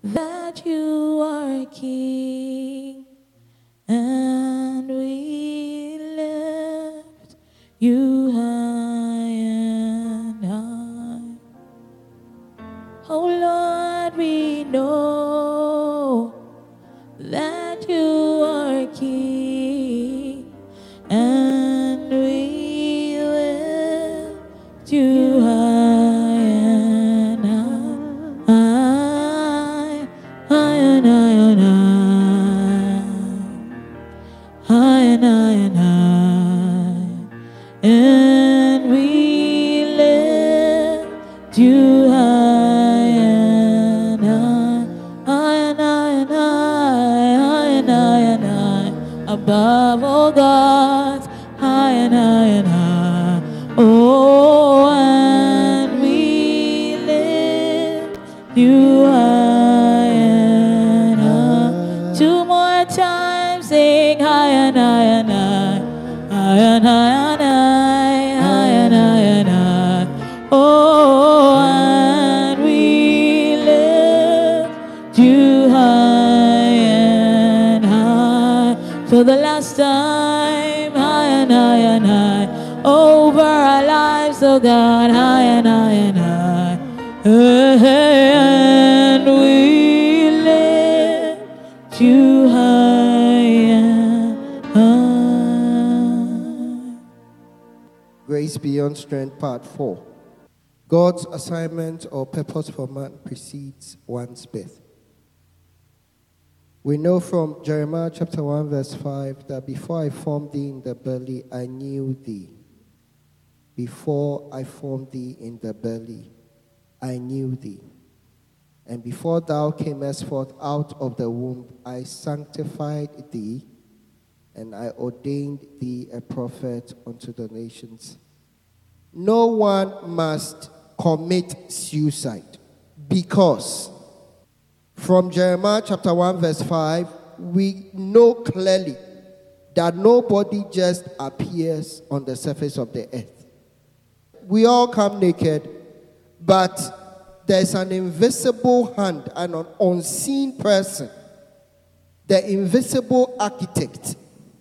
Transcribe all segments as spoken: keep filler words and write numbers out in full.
that you are King, and we lift you high and high. Oh Lord, we know that you are King, and we lift you high and high, high and high and high, high and high and high, and we lift you high and high, high and high and high, high and high and high, above all gods, high and high and high. Oh, and we lift you high and high. Two more times, sing high and high and high, high and high and high, high and high and high. Oh, and we lift you high and high. For the last time, high and high and high. Over our lives, oh God, high and high and high. And we lift you high and high. Grace Beyond Strength, Part four. God's assignment or purpose for man precedes one's birth. We know from Jeremiah chapter one, verse five, that before I formed thee in the belly, I knew thee. Before I formed thee in the belly, I knew thee. And before thou camest forth out of the womb, I sanctified thee, and I ordained thee a prophet unto the nations. No one must commit suicide, because from Jeremiah chapter one, verse five, we know clearly that nobody just appears on the surface of the earth. We all come naked, but there's an invisible hand and an unseen person, the invisible architect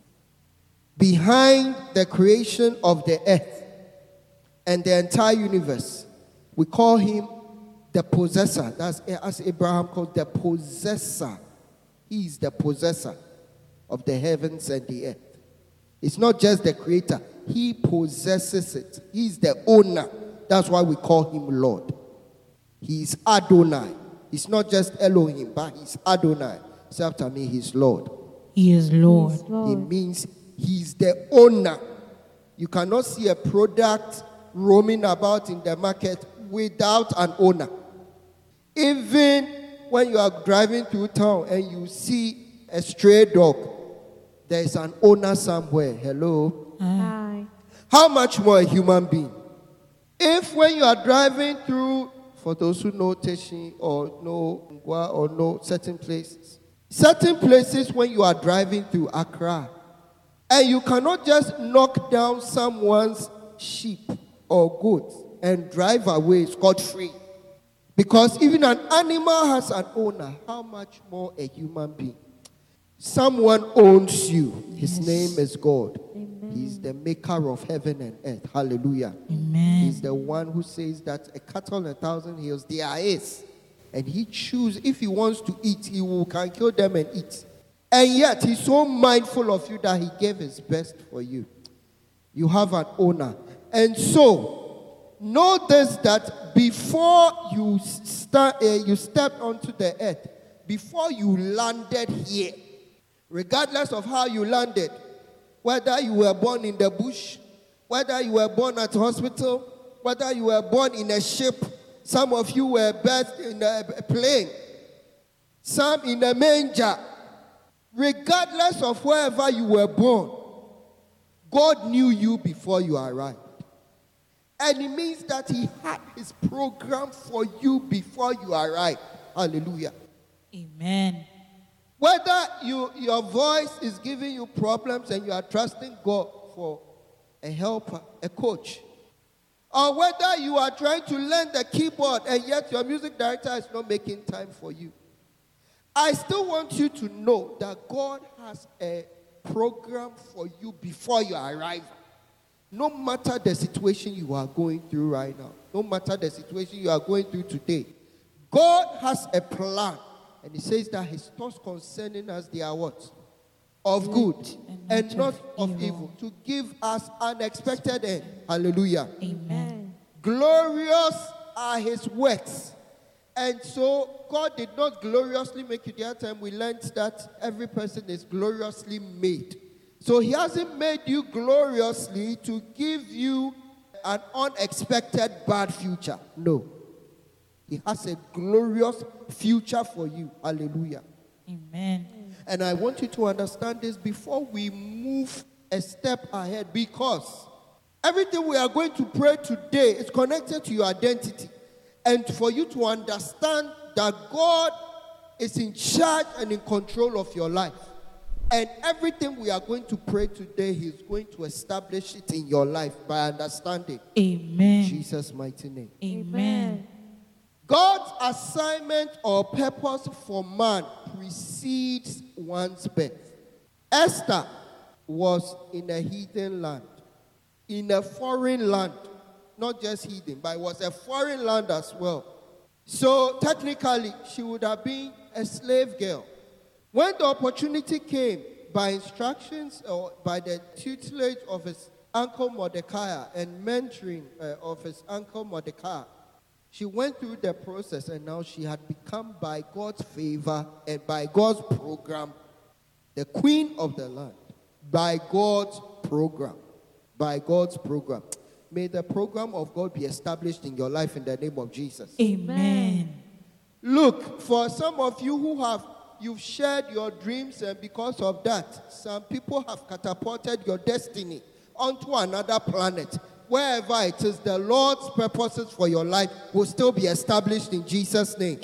behind the creation of the earth and the entire universe. We call him the possessor. That's as Abraham called the possessor. He is the possessor of the heavens and the earth. It's not just the creator. He possesses it. He's the owner. That's why we call him Lord. He's Adonai. He's not just Elohim, but he's Adonai. Say after me, he's Lord. He is Lord. Yes, Lord. It means he's the owner. You cannot see a product roaming about in the market without an owner. Even when you are driving through town and you see a stray dog, there is an owner somewhere. Hello? Hi. How much more a human being? If when you are driving through, for those who know Teshin or know Ngwa or know certain places, certain places when you are driving through Accra, and you cannot just knock down someone's sheep or goats and drive away scot-free. Because even an animal has an owner. How much more a human being? Someone owns you. His Yes. name is God. Amen. He's the maker of heaven and earth. Hallelujah. Amen. He's the one who says that a cattle on a thousand hills, they are his. And he chooses, if he wants to eat, he will can kill them and eat. And yet, he's so mindful of you that he gave his best for you. You have an owner. And so, notice that before you, start, uh, you stepped onto the earth, before you landed here, regardless of how you landed, whether you were born in the bush, whether you were born at hospital, whether you were born in a ship, some of you were birthed in a plane, some in a manger. Regardless of wherever you were born, God knew you before you arrived. And it means that he had his program for you before you arrived. Hallelujah. Amen. Whether you, your voice is giving you problems and you are trusting God for a helper, a coach, or whether you are trying to learn the keyboard and yet your music director is not making time for you, I still want you to know that God has a program for you before your arrival. No matter the situation you are going through right now, no matter the situation you are going through today, God has a plan. And he says that his thoughts concerning us, they are what? Of good, and, and not of evil. evil, to give us unexpected end. Hallelujah. Amen. Glorious are his works. And so God did not gloriously make you. The other time we learned that every person is gloriously made. So he hasn't made you gloriously to give you an unexpected bad future. No. He has a glorious future for you. Hallelujah. Amen. And I want you to understand this before we move a step ahead, because everything we are going to pray today is connected to your identity. And for you to understand that God is in charge and in control of your life. And everything we are going to pray today, he's going to establish it in your life by understanding. Amen. In Jesus' mighty name. Amen. God's assignment or purpose for man precedes one's birth. Esther was in a heathen land, in a foreign land, not just heathen, but it was a foreign land as well. So technically, she would have been a slave girl. When the opportunity came, by instructions or by the tutelage of his uncle Mordecai and mentoring uh, of his uncle Mordecai, she went through the process, and now she had become, by God's favor and by God's program, the queen of the land. By God's program. By God's program. May the program of God be established in your life in the name of Jesus. Amen. Look, for some of you who have, you've shared your dreams, and because of that, some people have catapulted your destiny onto another planet. Wherever it is, the Lord's purposes for your life will still be established in Jesus' name.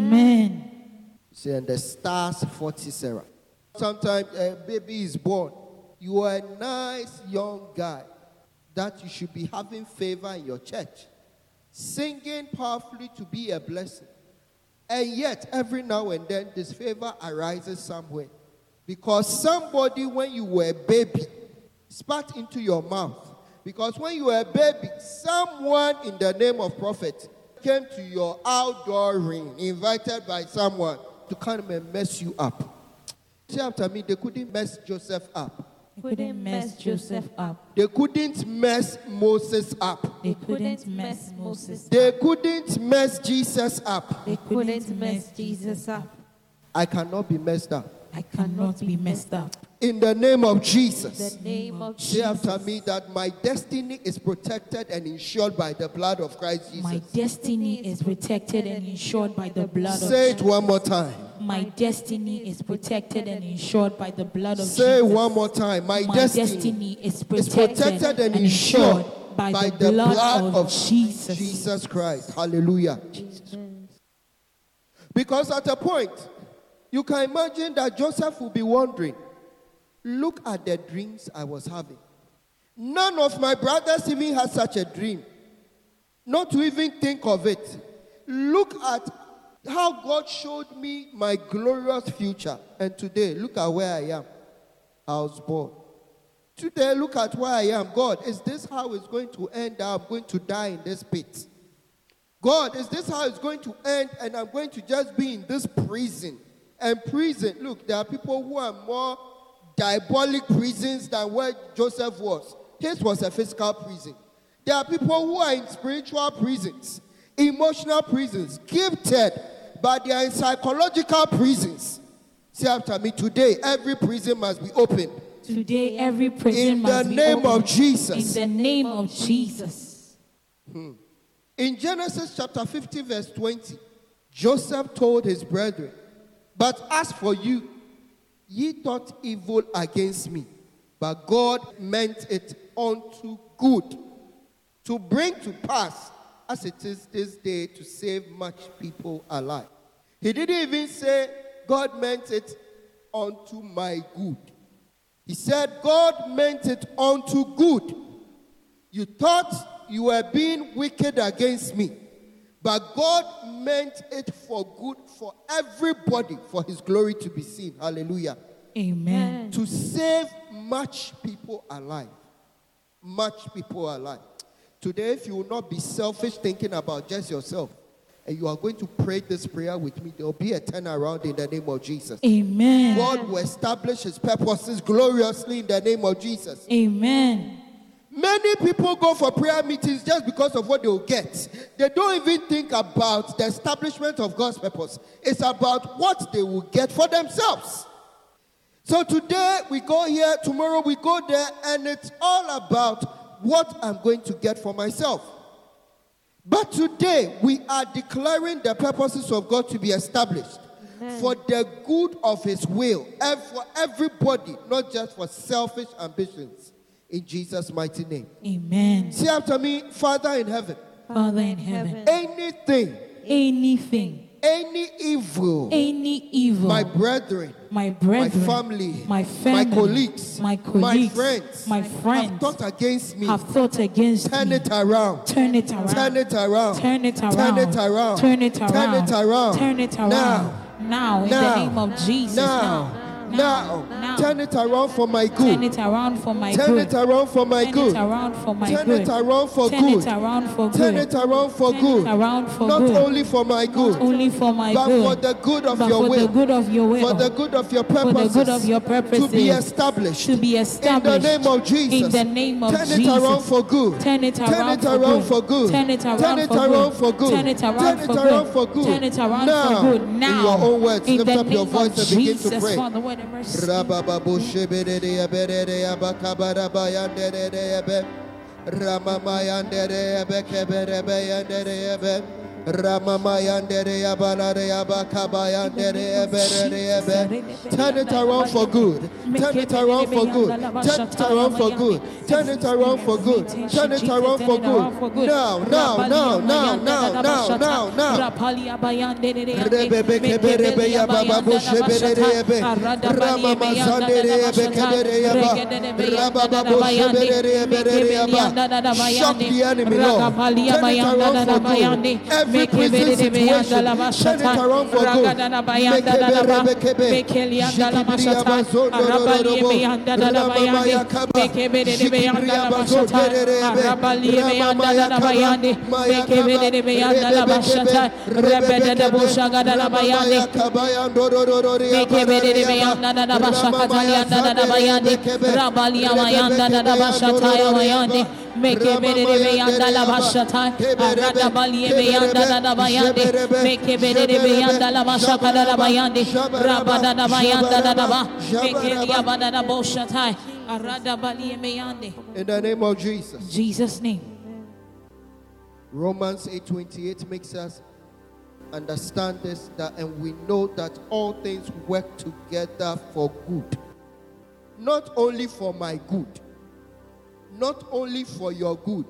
Amen. See, and the stars fought Sisera. Sometimes a baby is born. You are a nice young guy that you should be having favor in your church, singing powerfully to be a blessing. And yet, every now and then, this favor arises somewhere. Because somebody, when you were a baby, spat into your mouth. Because when you were a baby, someone in the name of prophet came to your outdoor ring, invited by someone to come and mess you up. Say after me, they couldn't mess Joseph up. They couldn't mess Joseph up. They couldn't mess Moses up. They couldn't mess Moses up. They couldn't mess Jesus up. They couldn't mess Jesus up. I cannot be messed up. I cannot be messed up. In the name of Jesus. In the name of Say Jesus. after me that my destiny is protected and insured by the blood of Christ Jesus. My destiny is protected and insured by the blood of Jesus. Say it one more time. My destiny is protected and insured by the blood of Jesus. Say one more time. My, My destiny, destiny is is protected, protected and insured by, by the, blood, of, Jesus. Jesus. Jesus Christ. Hallelujah. Because at a point, you can imagine that Joseph will be wondering, look at the dreams I was having. None of my brothers even had such a dream. Not to even think of it. Look at how God showed me my glorious future. And today, look at where I am. I was born. Today, look at where I am. God, is this how it's going to end? I'm going to die in this pit. God, is this how it's going to end? And I'm going to just be in this prison. And prison, look, there are people who are more diabolic prisons than where Joseph was. His was a physical prison. There are people who are in spiritual prisons, emotional prisons, gifted, but they are in psychological prisons. Say after me, today every prison must be opened. Today every prison in must the be name opened. of Jesus. In the name of Jesus. Hmm. In Genesis chapter fifty, verse twenty, Joseph told his brethren, but as for you, ye thought evil against me, but God meant it unto good, to bring to pass, as it is this day, to save much people alive. He didn't even say, God meant it unto my good. He said, God meant it unto good. You thought you were being wicked against me, But God meant it for good for everybody, for his glory to be seen. Hallelujah. Amen. To save much people alive. Much people alive. Today, if you will not be selfish thinking about just yourself, and you are going to pray this prayer with me, there will be a turnaround in the name of Jesus. Amen. God will establish his purposes gloriously in the name of Jesus. Amen. Many people go for prayer meetings just because of what they will get. They don't even think about the establishment of God's purpose. It's about what they will get for themselves. So today we go here, tomorrow we go there, and it's all about what I'm going to get for myself. But today we are declaring the purposes of God to be established. Amen. For the good of his will, and for everybody, not just for selfish ambitions. In Jesus' mighty name. Amen. Say after me, Father in heaven. Father in heaven. Anything. Anything. Any evil. Any evil. My brethren. My brethren. My family. My family. My colleagues. My colleagues. My friends. My friends. Have thought against me. Have thought against Turn me. it around. Turn it around. Turn it around. Turn it around. Turn it around. Turn it around. Turn it around. Turn it around. Now. Now. In Now. the name of Jesus. Now. Now. Now, Now. turn it around for my good. Turn it around for my Turn good. it around for my Turn good. it around for my Turn good. it around for Turn good. it around for good. Turn it around for Turn good. it around for Not good. only for my good, Not only for my but good, for the good of but your for will. the good of your will. For the good of your For the purposes. good of your purposes. To be established. To be established. In the name of Jesus. In the name of Turn Jesus. it around for good. Turn it around, Turn it for, around good. for good. Turn it around, Turn it for, around good. for good. Turn it around, Turn for, it good. around for good. Turn it around now, for good. Now. In your own words, in lift the up your name voice of and begin Jesus, to pray. Father, whatever. Rabababu shibere berere abakabara bayandere ebe Ramamayandere ebe kebere bayandere ebe Ramamayandere abalare abakabayandere ebe ebe. Turn it around for good. Turn it around for good. Turn it around for good. Turn it around for good. Turn it around for good. Now, now, now, now, now, now, now, now. Rebebe kebere beya bababu shibere ebe Ramamazandere ebe kebere ebe Rabababu shibere ebe ebe. Shock the enemy, Lord. Turn it around for good. Every prison situation, turn it around for good. Mekebe rebekebe Jikibria bazo dororobo Ramamaya kaba Jikibria bazo derebe Ramamaya kaba Maya kaba Rebekebe Rebekebe Ramamaya kaba yandororori Mekebe Ramamaya zadere Rabalia Mayanda da Bashataya Mayande, make a bede yanda la Bashata, Arada Balie Yanda da Bayande, make a bede yanda la Bashaka da Bayande, Rabada da Bayanda da Ba, make a Yabada da Boshatai, Arada Balie Yande. In the name of Jesus. Jesus' name. Romans eight twenty-eight makes us understand this, that and we know that all things work together for good. Not only for my good, not only for your good,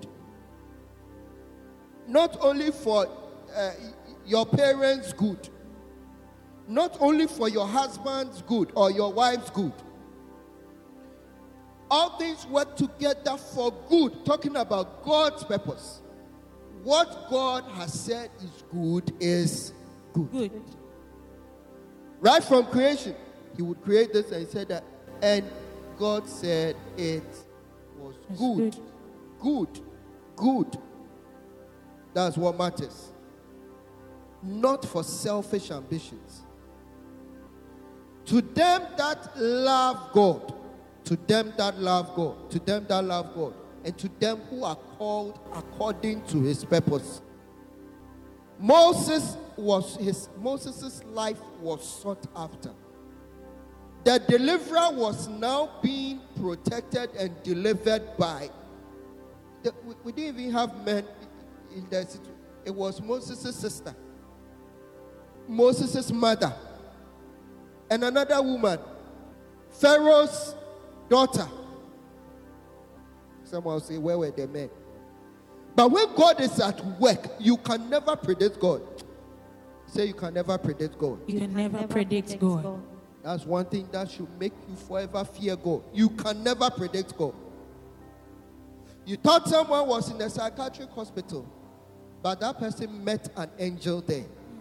not only for uh, your parents' good, not only for your husband's good or your wife's good. All things work together for good, talking about God's purpose. What God has said is good is good. Good. Right from creation, he would create this and he said that, and God said it was good. Good. Good. Good. That's what matters. Not for selfish ambitions. To them that love God, to them that love God, to them that love God, and to them who are called according to his purpose. Moses was his Moses' life was sought after. The deliverer was now being protected and delivered by. The, we, we didn't even have men in the situation. It was Moses' sister, Moses' mother, and another woman, Pharaoh's daughter. Someone will say, where were the men? But when God is at work, you can never predict God. Say you can never predict God. You can never predict God. That's one thing that should make you forever fear God. You can never predict God. You thought someone was in a psychiatric hospital but that person met an angel there.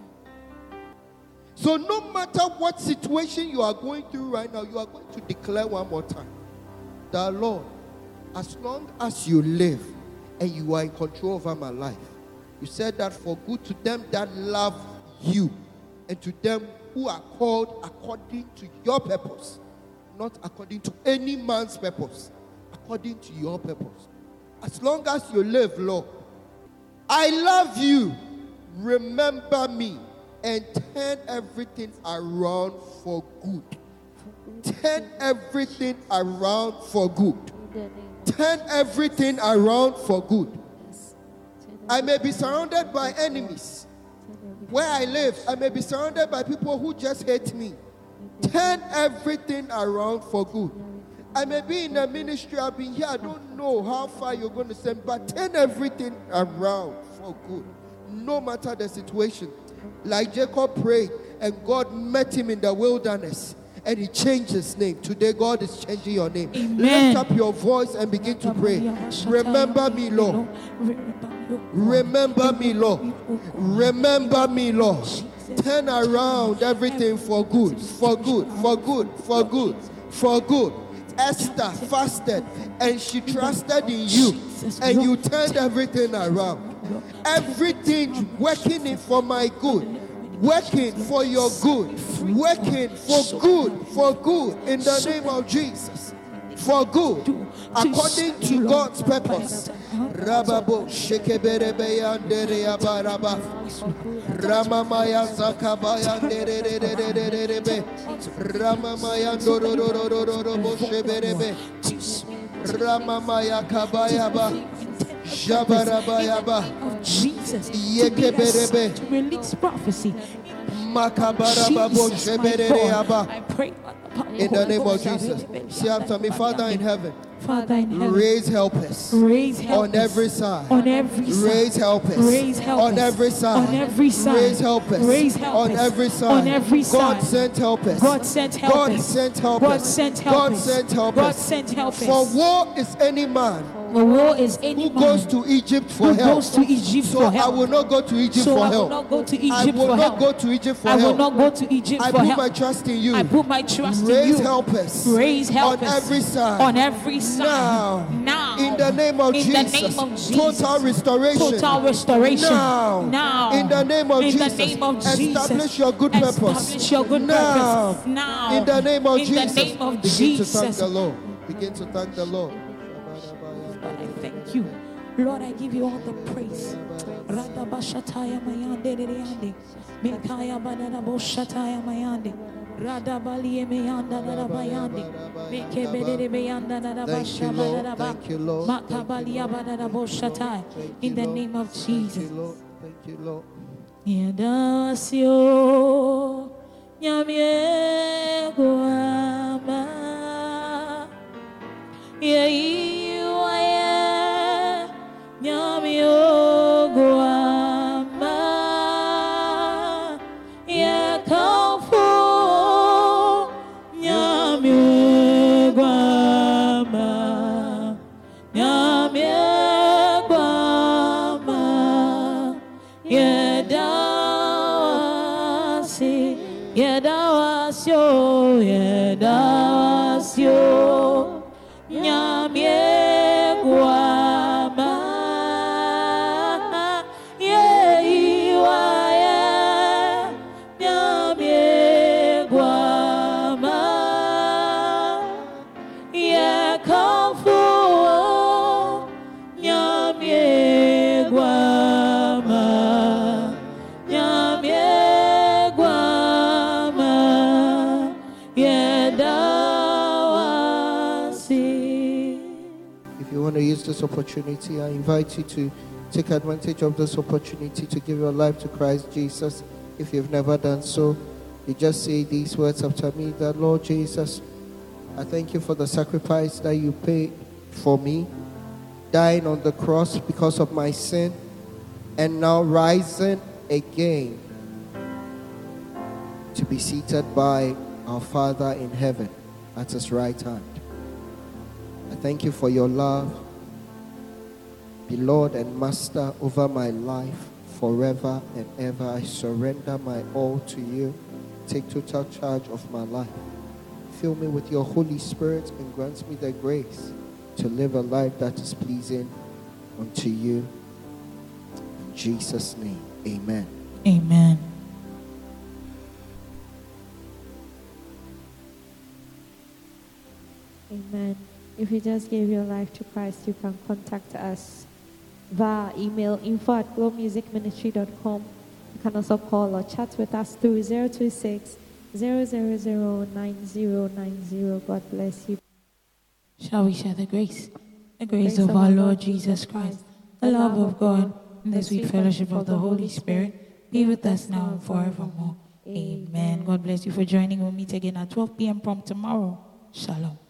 So no matter what situation you are going through right now, you are going to declare one more time that, Lord, as long as you live and you are in control over my life, you said that for good to them that love you and to them who are called according to your purpose, not according to any man's purpose, according to your purpose. As long as you live, Lord, I love you. Remember me and turn everything around for good. Turn everything around for good. Turn everything around for good. I may be surrounded by enemies. Where I live, I may be surrounded by people who just hate me. Turn everything around for good. I may be in a ministry, I've been here, I don't know how far you're going to send, but turn everything around for good. No matter the situation. Like Jacob prayed, and God met him in the wilderness, and he changed his name. Today, God is changing your name. Amen. Lift up your voice and begin to pray. Remember me, Lord. Remember me, Lord. Remember me, Lord. Turn around everything for good, for good, for good, for good, for good. Esther fasted and she trusted in you, and you turned everything around. Everything working in for my good, working for your good, working for good, for good in the name of Jesus, for good, according to God's purpose. Rababo shekebere andere abaraba Ramamaya zakabaya derererererebe Ramamaya dorororororobo sheberebe Ramamaya kabayaba Jabarabayaba Of Jesus, Yekeberebe to release prophecy. Makabarababo sheberereaba. I pray In the name of Jesus. Say after me, Father in heaven, Father in heaven, raise helpers raise helpers on every side. on every side. Raise helpers Raise helpers on every side. on every side. Raise helpers Raise helpers on every side. on every God side. sent helpers. God sent helpers. God sent helpers. God sent God helpers. sent helpers. God sent helpers. For war is any man The war is any who man goes to Egypt for who help. goes to Egypt So for I help. will not go to Egypt so for I will help. not go to I Egypt will for not help. go to Egypt for I will help. not go to Egypt I for put help. my trust in you. I put my trust Raise in you. helpers. Raise helpers on every side. On every side. Now. Now. In the name of in Jesus. The name of Jesus. Total restoration. Total restoration. Now. Now. In the name of in Jesus. The name of Jesus. Establish your good purpose. Establish your good now. purpose. Now. In the name of in Jesus. The name of Begin Jesus. to thank the Lord. Begin to thank the Lord. Lord, I thank you. Lord, I give you all the praise. Radabashataya mayande reyande. Mikaya badana boshataya mayande. Radabali meyanda narabayande. Mekebedere beyanda narabashabadaba. Thank you, Lord. Makabalia badana boshataya. In the name of Jesus. Thank you, Lord. Thank you, Lord. Yadasio nyamye guama. Yaiwaye Nyamyo Guama Yakamfu Nyamyo Guama Nyamyo Guama Yedawasi Yedawasyo Yedawasyo Nyamye Guama Ye Iwaye Nyamye Guama Ye Kamfu Nyamye Guama Nyamye Guama Ye If you want to use this opportunity, I invite you to take advantage of this opportunity to give your life to Christ Jesus. If you've never done so, you just say these words after me, that Lord Jesus, I thank you for the sacrifice that you paid for me, dying on the cross because of my sin, and now rising again to be seated by our Father in heaven at his right hand. I thank you for your love. Be Lord and Master over my life forever and ever. I surrender my all to you. Take total charge of my life. Fill me with your Holy Spirit and grant me the grace to live a life that is pleasing unto you. In Jesus' name, amen. Amen. Amen. If you just gave your life to Christ, you can contact us via email info at glow music ministry dot com. You can also call or chat with us through zero two six, zero zero zero, nine zero nine zero. God bless you. Shall we share the grace? The grace of our Lord Jesus Christ, the love of God, and the sweet fellowship of the Holy Spirit be with us now and forevermore. Amen. God bless you for joining. We'll meet again at twelve p.m. prompt tomorrow. Shalom.